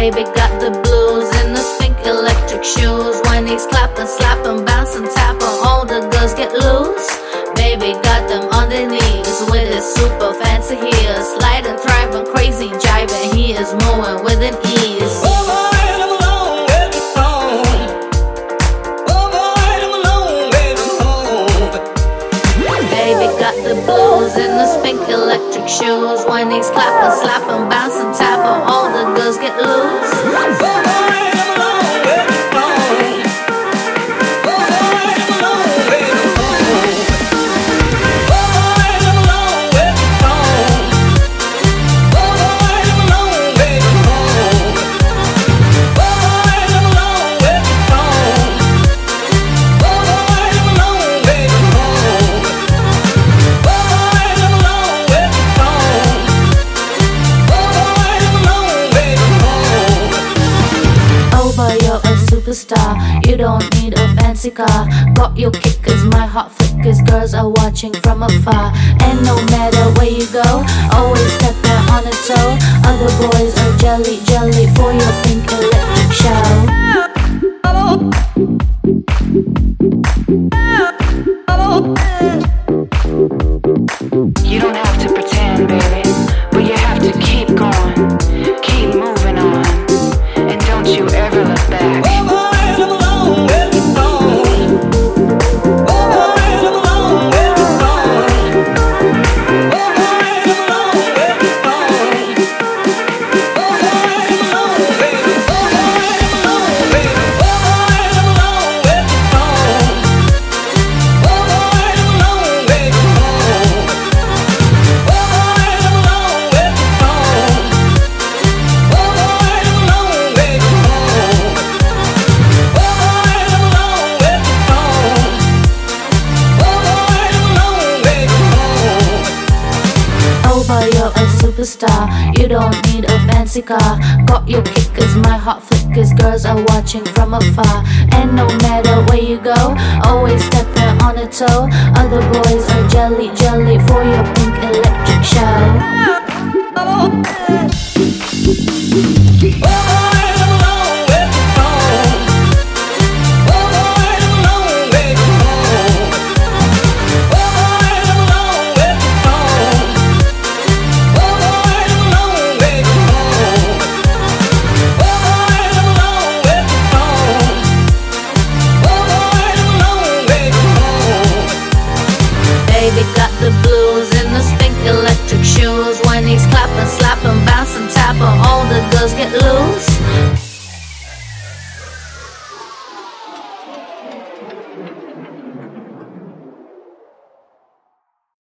Baby got the blues in the pink electric shoes. When he's clapping, slapping, bouncing, tapping, all the girls get loose. Baby got them on their knees with his super fancy heels, sliding, thriving, crazy, jiving. He is moving with an ease. Baby got the blues in the pink electric shoes. When he's clapping, slapping, bouncing, tapping, all the girls get loose. Superstar, you don't need a fancy car. Got your kickers, my hot flickers. Girls are watching from afar. And no matter where you go, always stepping on a toe. Other boys are jelly, jelly for your pink electric show. You don't have to pretend, baby, but you have to keep going, keep moving on, and don't you ever look back. You're a superstar, you don't need a fancy car. Got your kickers, my hot flickers. Girls are watching from afar. And no matter where you go, always stepping on a toe. Other boys are jelly, jelly for your pink electric show. Baby got the blues in the pink electric shoes. When he's clapping, slapping, bouncing, tapping, all the girls get loose.